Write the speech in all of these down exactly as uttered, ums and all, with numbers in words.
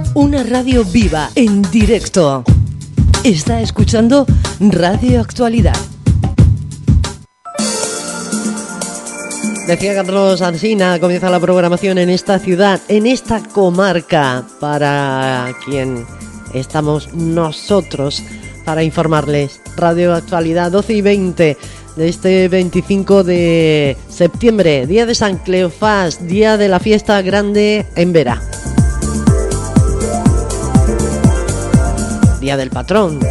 Una radio viva, en directo. Está escuchando Radio Actualidad. Decía Carlos Alsina, comienza la programación en esta ciudad, en esta comarca, para quien estamos nosotros, para informarles. Radio Actualidad, doce y veinte de este veinticinco de septiembre, día de San Cleofás, día de la fiesta grande en Vera. Día del patrón.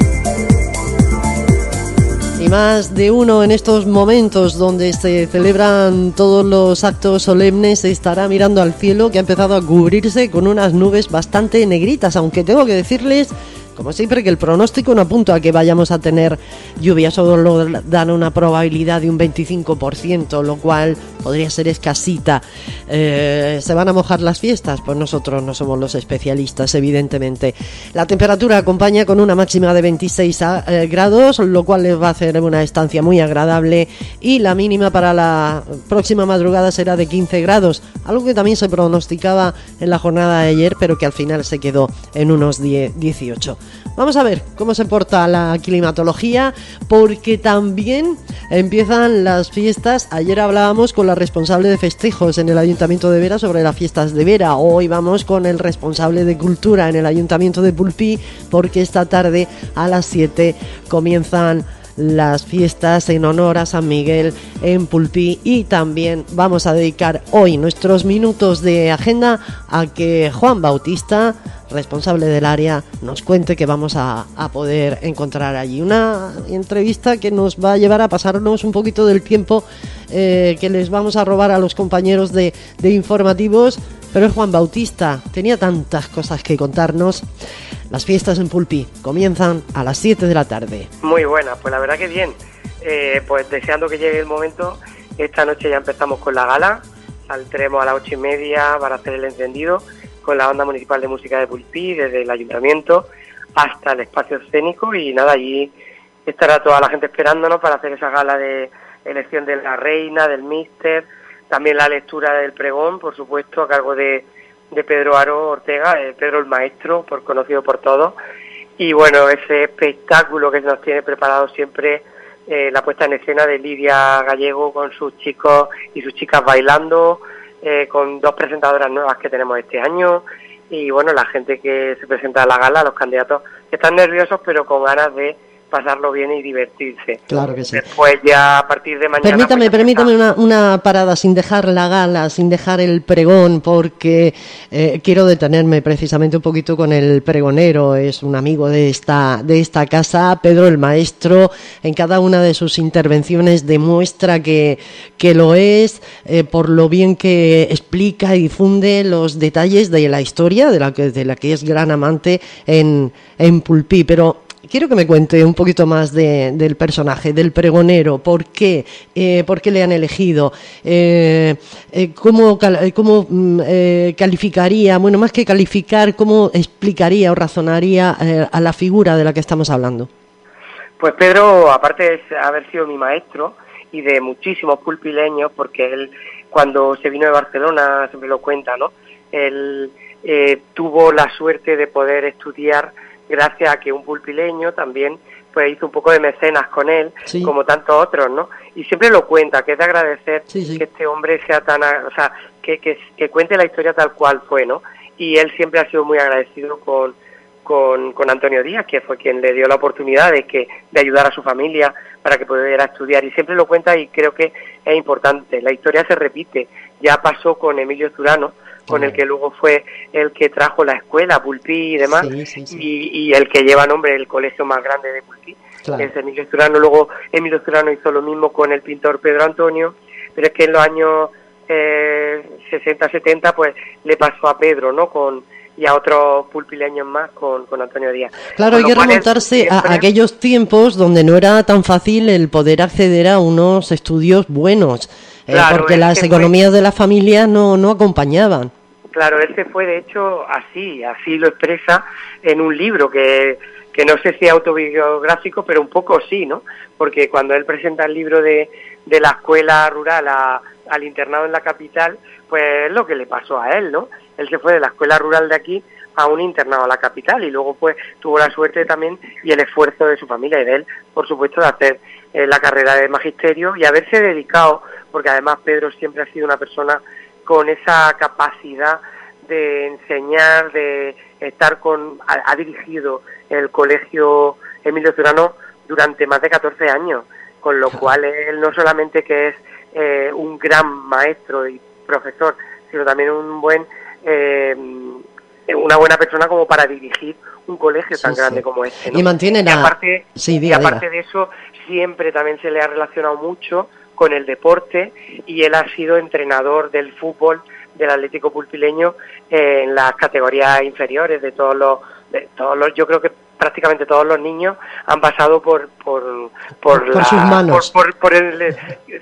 Y más de uno en estos momentos donde se celebran todos los actos solemnes estará mirando al cielo, que ha empezado a cubrirse con unas nubes bastante negritas, aunque tengo que decirles, como siempre, que el pronóstico no apunta a que vayamos a tener lluvia, solo dan una probabilidad de un veinticinco por ciento, lo cual podría ser escasita. Eh, ¿Se van a mojar las fiestas? Pues nosotros no somos los especialistas, evidentemente. La temperatura acompaña con una máxima de veintiséis eh, grados, lo cual les va a hacer una estancia muy agradable, y la mínima para la próxima madrugada será de quince grados, algo que también se pronosticaba en la jornada de ayer, pero que al final se quedó en unos diez, dieciocho. Vamos a ver cómo se porta la climatología, porque también empiezan las fiestas. Ayer hablábamos con la responsable de festejos en el Ayuntamiento de Vera sobre las fiestas de Vera. Hoy vamos con el responsable de cultura en el Ayuntamiento de Pulpí, porque esta tarde a las siete comienzan las fiestas en honor a San Miguel en Pulpí, y también vamos a dedicar hoy nuestros minutos de agenda a que Juan Bautista, responsable del área, nos cuente que vamos a, a poder encontrar allí. Una entrevista que nos va a llevar a pasarnos un poquito del tiempo eh, que les vamos a robar a los compañeros de, de informativos, pero es Juan Bautista, tenía tantas cosas que contarnos. Las fiestas en Pulpí comienzan a las siete de la tarde. Muy buenas, pues la verdad que bien. Eh, pues deseando que llegue el momento. Esta noche ya empezamos con la gala. Saldremos a las ocho y media para hacer el encendido con la Banda Municipal de Música de Pulpí, desde el Ayuntamiento hasta el espacio escénico, y nada, allí estará toda la gente esperándonos para hacer esa gala de elección de la reina, del míster, también la lectura del pregón, por supuesto, a cargo de de Pedro Aro Ortega, eh, Pedro el Maestro, por conocido por todos, y bueno, ese espectáculo que nos tiene preparado siempre, eh, la puesta en escena de Lidia Gallego con sus chicos y sus chicas bailando, eh, con dos presentadoras nuevas que tenemos este año, y bueno, la gente que se presenta a la gala, los candidatos que están nerviosos pero con ganas de pasarlo bien y divertirse. Claro que sí. Después ya a partir de mañana... Permítame, pues, permítame una, una parada sin dejar la gala, sin dejar el pregón, porque eh, quiero detenerme precisamente un poquito con el pregonero. Es un amigo de esta, de esta casa, Pedro el Maestro. En cada una de sus intervenciones demuestra que, que lo es, eh, por lo bien que explica y difunde los detalles de la historia, de la que, de la que es gran amante en, en Pulpí. Pero quiero que me cuente un poquito más de, del personaje, del pregonero. ¿Por qué? Eh, ¿Por qué le han elegido? Eh, eh, ¿Cómo, cómo eh, calificaría, bueno, más que calificar, cómo explicaría o razonaría eh, a la figura de la que estamos hablando? Pues Pedro, aparte de haber sido mi maestro y de muchísimos pulpileños, porque él, cuando se vino de Barcelona, siempre lo cuenta, ¿no? Él eh, tuvo la suerte de poder estudiar gracias a que un pulpileño también pues hizo un poco de mecenas con él, sí, como tantos otros, ¿no? Y siempre lo cuenta, que es de agradecer, sí, sí, que este hombre sea tan, o sea, que, que, que cuente la historia tal cual fue, ¿no? Y él siempre ha sido muy agradecido con, con, con Antonio Díaz, que fue quien le dio la oportunidad de, que, de ayudar a su familia para que pudiera estudiar, y siempre lo cuenta, y creo que es importante. La historia se repite, ya pasó con Emilio Zurano, con el que luego fue el que trajo la escuela, Pulpí y demás, sí, sí, sí. Y, y el que lleva nombre del colegio más grande de Pulpí, claro, es Emilio Zurano. Luego Emilio Zurano hizo lo mismo con el pintor Pedro Antonio, pero es que en los años eh, sesenta, setenta, pues le pasó a Pedro, ¿no? Con y a otros pulpileños más con, con Antonio Díaz. Claro, hay que remontarse siempre a aquellos tiempos donde no era tan fácil el poder acceder a unos estudios buenos, eh, claro, porque las economías fue... de la familia no, no acompañaban. Claro, él se fue, de hecho, así, así lo expresa en un libro que, que no sé si es autobiográfico, pero un poco sí, ¿no? Porque cuando él presenta el libro de, de la escuela rural a, al internado en la capital, pues es lo que le pasó a él, ¿no? él se fue de la escuela rural de aquí a un internado a la capital y luego pues tuvo la suerte también y el esfuerzo de su familia y de él, por supuesto, de hacer eh, la carrera de magisterio y haberse dedicado, porque además Pedro siempre ha sido una persona con esa capacidad de enseñar, de estar con, ha, ha dirigido el colegio Emilio Zurano durante más de catorce años, con lo cual él no solamente que es eh, un gran maestro y profesor, sino también un buen eh, una buena persona como para dirigir un colegio sí, tan grande sí. como este, ¿no? Y mantiene la... Y aparte, sí, diga, y aparte diga. de eso, siempre también se le ha relacionado mucho con el deporte y él ha sido entrenador del fútbol del Atlético Pulpileño eh, en las categorías inferiores de todos los, de todos los, yo creo que prácticamente todos los niños han pasado por por por, por la, sus manos, por, por, por el,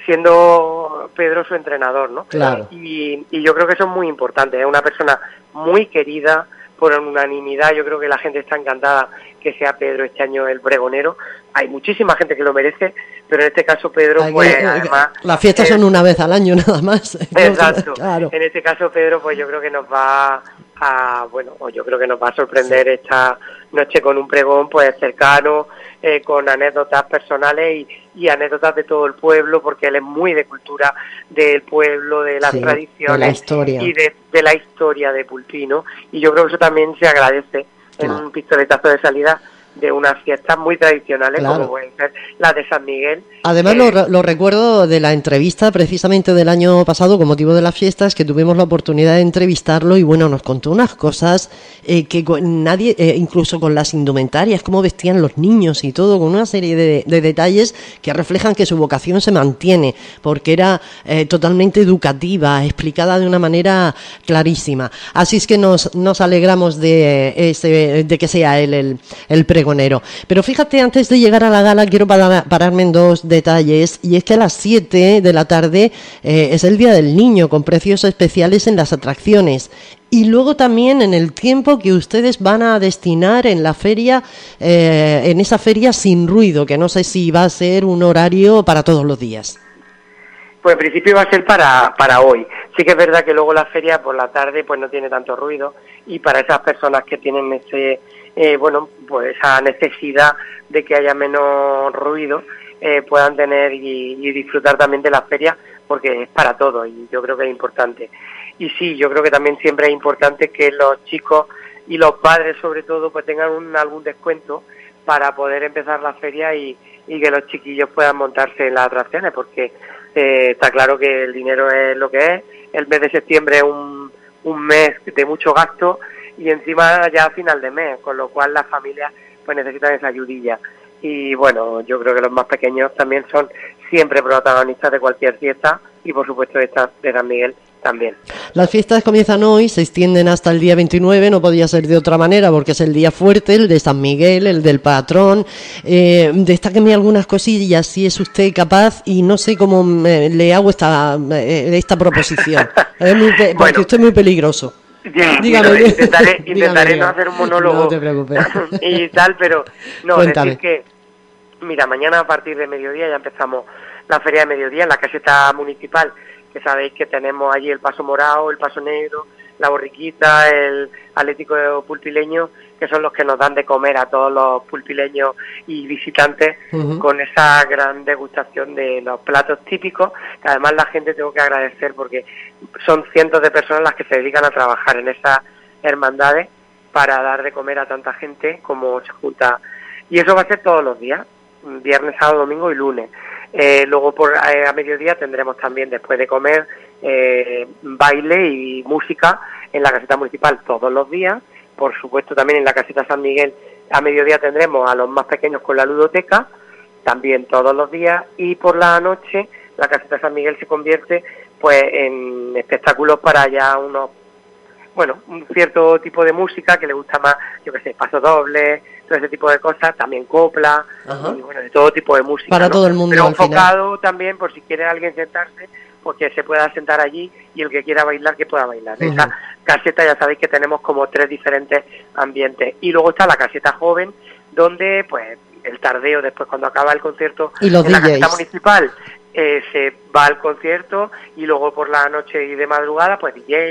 siendo Pedro su entrenador, ¿no? Claro. Y, y yo creo que eso es muy importante. Es una persona muy querida por unanimidad. Yo creo que la gente está encantada que sea Pedro este año el pregonero. Hay muchísima gente que lo merece, pero en este caso Pedro, Hay pues que, además... Las fiestas eh, son una vez al año nada más. Exacto. Claro. En este caso Pedro, pues yo creo que nos va a... Bueno, o yo creo que nos va a sorprender sí. esta noche con un pregón pues cercano, eh, con anécdotas personales y, y anécdotas de todo el pueblo, porque él es muy de cultura del pueblo, de las sí, tradiciones de la historia. y de, de la historia de Pulpino, y yo creo que eso también se agradece en claro. un pistoletazo de salida de unas fiestas muy tradicionales, claro. como pueden ser las de San Miguel. Además, eh, lo, lo recuerdo de la entrevista precisamente del año pasado con motivo de las fiestas, que tuvimos la oportunidad de entrevistarlo y bueno, nos contó unas cosas eh, que nadie, eh, incluso con las indumentarias, cómo vestían los niños y todo, con una serie de, de detalles que reflejan que su vocación se mantiene, porque era eh, totalmente educativa, explicada de una manera clarísima. Así es que nos, nos alegramos de, ese, de que sea él el, el pregonero. Pero fíjate, antes de llegar a la gala quiero para, pararme en dos detalles, y es que a las siete de la tarde eh, es el Día del Niño, con precios especiales en las atracciones. Y luego también en el tiempo que ustedes van a destinar en la feria, eh, en esa feria sin ruido, que no sé si va a ser un horario para todos los días. Pues en principio va a ser para, para hoy. Sí que es verdad que luego la feria por la tarde pues no tiene tanto ruido, y para esas personas que tienen ese eh, bueno pues esa necesidad de que haya menos ruido eh, puedan tener y, y disfrutar también de la feria, porque es para todo y yo creo que es importante. Y sí, yo creo que también siempre es importante que los chicos y los padres sobre todo pues tengan un, algún descuento para poder empezar la feria y, y que los chiquillos puedan montarse en las atracciones, porque eh, está claro que el dinero es lo que es. El mes de septiembre es un, un mes de mucho gasto y encima ya a final de mes, con lo cual las familias pues necesitan esa ayudilla. Y bueno, yo creo que los más pequeños también son siempre protagonistas de cualquier fiesta, y por supuesto esta de San Miguel también. Las fiestas comienzan hoy, se extienden hasta el día veintinueve, no podía ser de otra manera porque es el día fuerte, el de San Miguel, el del patrón. Eh, destáqueme algunas cosillas si es usted capaz, y no sé cómo me, le hago esta, esta proposición, es muy pe- porque bueno, usted es muy peligroso. Yeah, dígame, bueno, intentaré, intentaré dígame, no hacer un monólogo no te preocupes. y tal, pero no, Cuéntame. decir que, mira, mañana a partir de mediodía ya empezamos la feria de mediodía en la caseta municipal, que sabéis que tenemos allí el Paso Morado, el Paso Negro, la Borriquita, el Atlético Pulpileño, que son los que nos dan de comer a todos los pulpileños y visitantes uh-huh. con esa gran degustación de los platos típicos, que además la gente tengo que agradecer porque son cientos de personas las que se dedican a trabajar en esas hermandades para dar de comer a tanta gente como se junta. Y eso va a ser todos los días, viernes, sábado, domingo y lunes. Eh, luego por eh, a mediodía tendremos también, después de comer, eh, baile y música en la caseta municipal todos los días. Por supuesto también en la caseta San Miguel a mediodía tendremos a los más pequeños con la ludoteca, también todos los días, y por la noche la caseta San Miguel se convierte pues en espectáculos para ya unos, bueno, un cierto tipo de música que le gusta más, yo que sé, paso doble, todo ese tipo de cosas, también copla, ajá. y bueno, de todo tipo de música, para ¿no? todo el mundo. Pero enfocado también por si quiere alguien sentarse, pues que se pueda sentar allí, y el que quiera bailar que pueda bailar. Uh-huh. Esa caseta ya sabéis que tenemos como tres diferentes ambientes. Y luego está la caseta joven, donde pues el tardeo después cuando acaba el concierto y los en D Js. La caseta municipal eh, se va al concierto, y luego por la noche y de madrugada pues D J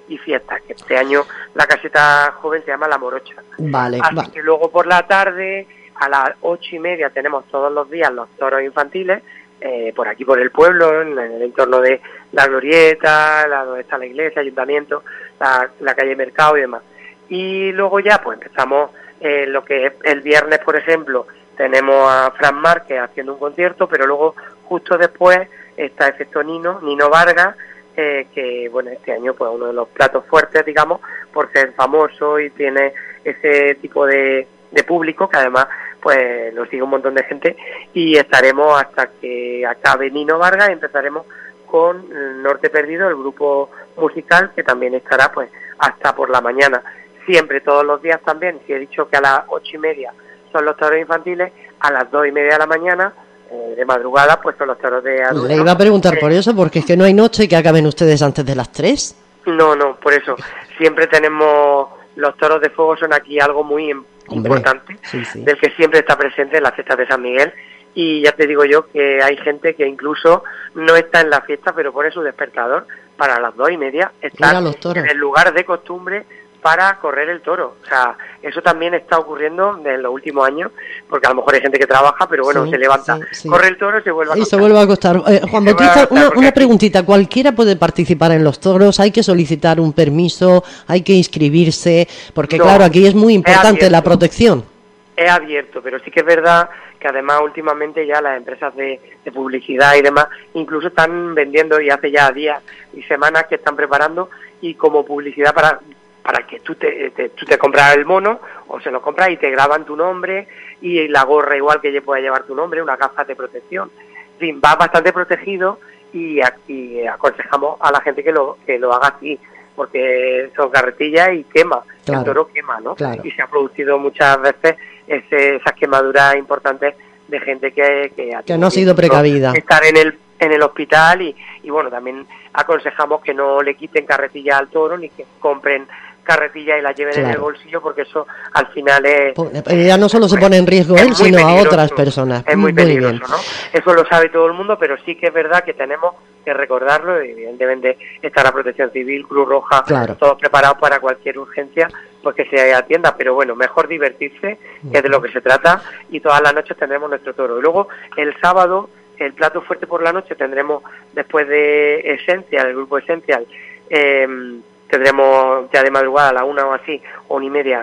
y fiestas, que este año la caseta joven se llama La Morocha. Vale, Así vale. que luego por la tarde, a las ocho y media, tenemos todos los días los toros infantiles, eh, por aquí por el pueblo, en el entorno de la Glorieta, la, donde está la iglesia, ayuntamiento, la, la calle Mercado y demás. Y luego ya pues empezamos eh, lo que es el viernes, por ejemplo, tenemos a Fran Márquez haciendo un concierto, pero luego justo después está Efecto Nino, Nino Vargas, eh, que bueno, este año pues uno de los platos fuertes, digamos, por ser famoso y tiene ese tipo de, de público que además pues lo sigue un montón de gente, y estaremos hasta que acabe Nino Vargas y empezaremos con Norte Perdido, el grupo musical, que también estará pues hasta por la mañana. Siempre, todos los días también, si he dicho que a las ocho y media son los toros infantiles, a las dos y media de la mañana, eh, de madrugada, pues son los toros de adultos. Le iba a preguntar eh, por eso, porque es que no hay noche que acaben ustedes antes de las tres. No, no, por eso. Siempre tenemos, los toros de fuego son aquí algo muy Hombre, importante, sí, sí. del que siempre está presente en las fiestas de San Miguel. Y ya te digo yo que hay gente que incluso no está en la fiesta, pero pone su despertador para las dos y media estar en el lugar de costumbre para correr el toro. O sea, eso también está ocurriendo en los últimos años, porque a lo mejor hay gente que trabaja, pero bueno, sí, se levanta, sí, sí. corre el toro y se vuelve a acostar. Y se vuelve a acostar. Eh, Juan Bautista, una, una preguntita. ¿Cualquiera puede participar en los toros? ¿Hay que solicitar un permiso? ¿Hay que inscribirse? Porque no, claro, aquí es muy importante es la protección. Es abierto, pero sí que es verdad que además últimamente ya las empresas de, de publicidad y demás incluso están vendiendo, y hace ya días y semanas que están preparando, y como publicidad para para que tú te, te, tú te compras el mono o se lo compras y te graban tu nombre, y la gorra igual que pueda llevar tu nombre, una gafas de protección. En fin, va bastante protegido, y, y aconsejamos a la gente que lo que lo haga así, porque son carretillas y quema, claro, el toro quema, ¿no? Claro. Y se ha producido muchas veces ese, esas quemaduras importantes de gente que, que, que no ha sido precavida. Estar en el en el hospital, y, y bueno, también aconsejamos que no le quiten carretilla al toro, ni que compren carretilla y la lleven claro. en el bolsillo, porque eso al final es... Ya no solo se pone en riesgo él, sino a otras personas. Es muy, muy peligroso, bien. ¿no? Eso lo sabe todo el mundo, pero sí que es verdad que tenemos que recordarlo, y evidentemente está la Protección Civil, Cruz Roja, claro. todos preparados para cualquier urgencia, pues que se atienda, pero bueno, mejor divertirse, que es de lo que se trata, y todas las noches tendremos nuestro toro. Y luego, el sábado, el plato fuerte por la noche, tendremos, después de Esencial, el grupo Esencial, eh, tendremos ya de madrugada a la una o así, o una y media,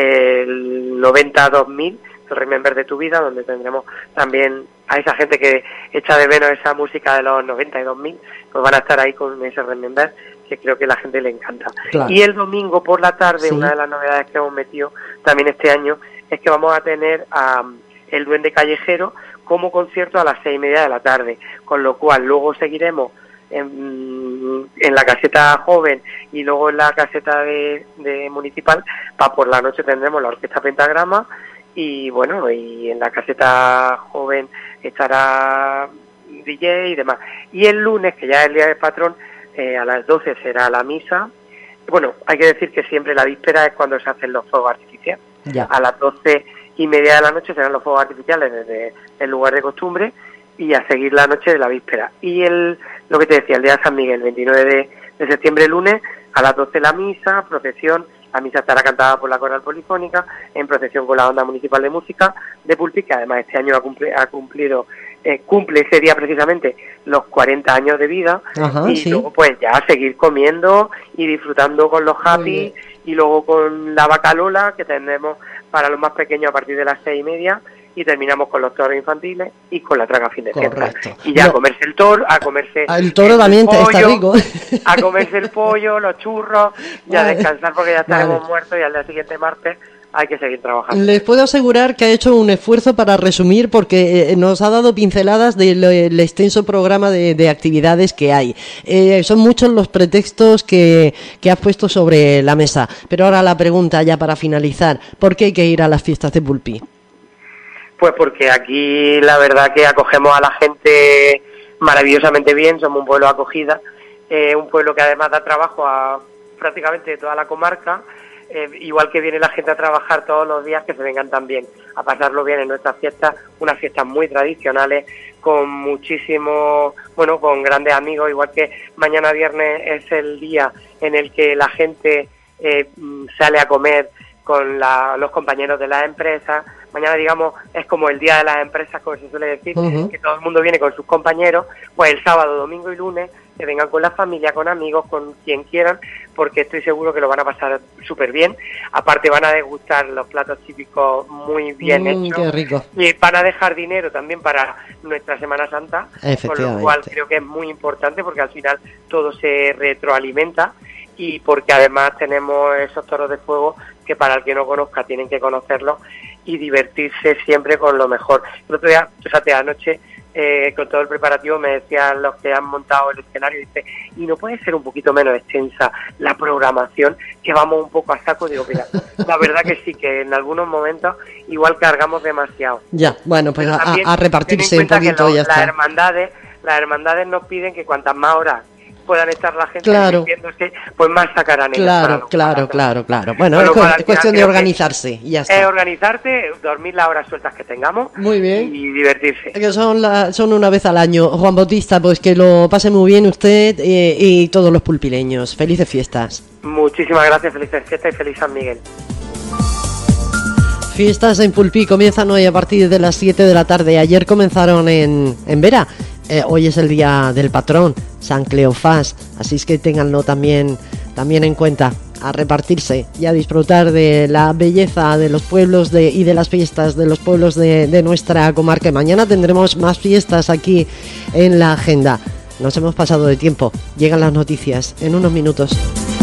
el noventa a dos mil, el Remember de tu vida, donde tendremos también a esa gente que echa de menos esa música de los noventa y dos mil, pues van a estar ahí con ese Remember, que creo que a la gente le encanta. Claro. Y el domingo por la tarde, sí. una de las novedades que hemos metido también este año, es que vamos a tener a um, el Duende Callejero como concierto a las seis y media de la tarde, con lo cual luego seguiremos en, en la caseta joven y luego en la caseta de, de municipal. Para por la noche tendremos la orquesta Pentagrama, y bueno, y en la caseta joven estará D J y demás. Y el lunes, que ya es el día del patrón, eh, a las doce será la misa. Bueno, hay que decir que siempre la víspera es cuando se hacen los fuegos artificiales. Ya. A las doce y media de la noche serán los fuegos artificiales desde el lugar de costumbre, y a seguir la noche de la víspera. Y el lo que te decía, el día de San Miguel, veintinueve de, de septiembre, lunes, a las doce la misa, procesión. La misa estará cantada por la Coral Polifónica, en procesión con la Onda Municipal de Música de Pulpí, que además este año ha, cumple, ha cumplido, eh, cumple ese día precisamente los cuarenta años de vida. Ajá, y sí. luego pues ya seguir comiendo y disfrutando con los happy, y luego con la vaca Lola, que tendremos para los más pequeños a partir de las seis y media, y terminamos con los toros infantiles y con la traga fin de fiesta. Y ya no. a comerse el toro, a comerse el toro el también pollo, está rico. A comerse el pollo, los churros, y vale. a descansar, porque ya estaremos vale. muertos, y al día siguiente martes hay que seguir trabajando. Les puedo asegurar que ha hecho un esfuerzo para resumir, porque eh, nos ha dado pinceladas del de extenso programa de, de actividades que hay. Eh, son muchos los pretextos que, que has puesto sobre la mesa. Pero ahora la pregunta, ya para finalizar: ¿por qué hay que ir a las fiestas de Pulpí? Pues porque aquí la verdad que acogemos a la gente maravillosamente bien, somos un pueblo acogida, eh, un pueblo que además da trabajo a prácticamente toda la comarca, eh, igual que viene la gente a trabajar todos los días, que se vengan también a pasarlo bien en nuestras fiestas, unas fiestas muy tradicionales, con muchísimo, bueno, con grandes amigos, igual que mañana viernes es el día en el que la gente eh, sale a comer con la, los compañeros de las empresas. Mañana, digamos, es como el día de las empresas, como se suele decir, uh-huh. que todo el mundo viene con sus compañeros. Pues el sábado, domingo y lunes que vengan con la familia, con amigos, con quien quieran, porque estoy seguro que lo van a pasar súper bien. Aparte van a degustar los platos típicos muy bien mm, hechos. Qué rico. Y van a dejar dinero también para nuestra Semana Santa, con lo cual creo que es muy importante, porque al final todo se retroalimenta, y porque además tenemos esos toros de fuego que, para el que no conozca, tienen que conocerlos y divertirse siempre con lo mejor. El otro día, fíjate, anoche, eh, con todo el preparativo, me decían los que han montado el escenario, dice, ¿y no puede ser un poquito menos extensa la programación, que vamos un poco a saco? Digo, mira, la verdad que sí, que en algunos momentos igual cargamos demasiado. Ya, bueno, pues a, a repartirse un poquito, que lo, ya está. Las hermandades, las hermandades nos piden que cuantas más horas puedan estar la gente claro. divirtiéndose, pues más sacarán ellos. Claro, claro, claro, claro. Bueno, es, cu- es cuestión de organizarse y ya está. Es organizarte, dormir las horas sueltas que tengamos. Muy bien. Y divertirse. Que son, la, son una vez al año. Juan Bautista, pues que lo pase muy bien usted eh, y todos los pulpileños. Felices fiestas. Muchísimas gracias, felices fiestas y feliz San Miguel. Fiestas en Pulpí comienzan hoy a partir de las siete de la tarde. Ayer comenzaron en, en Vera. Eh, hoy es el día del patrón, San Cleofás, así es que ténganlo también, también en cuenta, a repartirse y a disfrutar de la belleza de los pueblos de, y de las fiestas de los pueblos de, de nuestra comarca. Mañana tendremos más fiestas aquí en la agenda. Nos hemos pasado de tiempo, llegan las noticias en unos minutos.